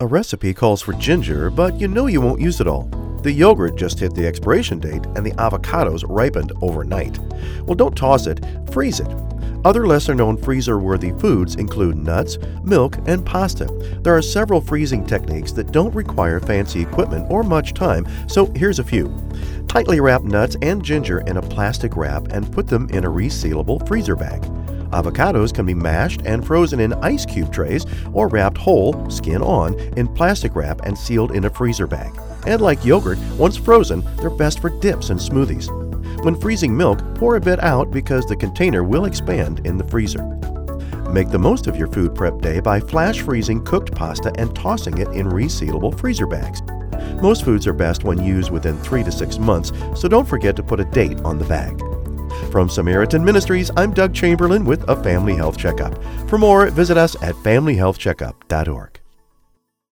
A recipe calls for ginger, but you know you won't use it all. The yogurt just hit the expiration date and the avocados ripened overnight. Well, don't toss it, freeze it. Other lesser-known freezer-worthy foods include nuts, milk, and pasta. There are several freezing techniques that don't require fancy equipment or much time, so here's a few. Tightly wrap nuts and ginger in a plastic wrap and put them in a resealable freezer bag. Avocados can be mashed and frozen in ice cube trays or wrapped whole, skin on, in plastic wrap and sealed in a freezer bag. And like yogurt, once frozen, they're best for dips and smoothies. When freezing milk, pour a bit out because the container will expand in the freezer. Make the most of your food prep day by flash freezing cooked pasta and tossing it in resealable freezer bags. Most foods are best when used within 3 to 6 months, so don't forget to put a date on the bag. From Samaritan Ministries, I'm Doug Chamberlain with a Family Health Checkup. For more, visit us at familyhealthcheckup.org.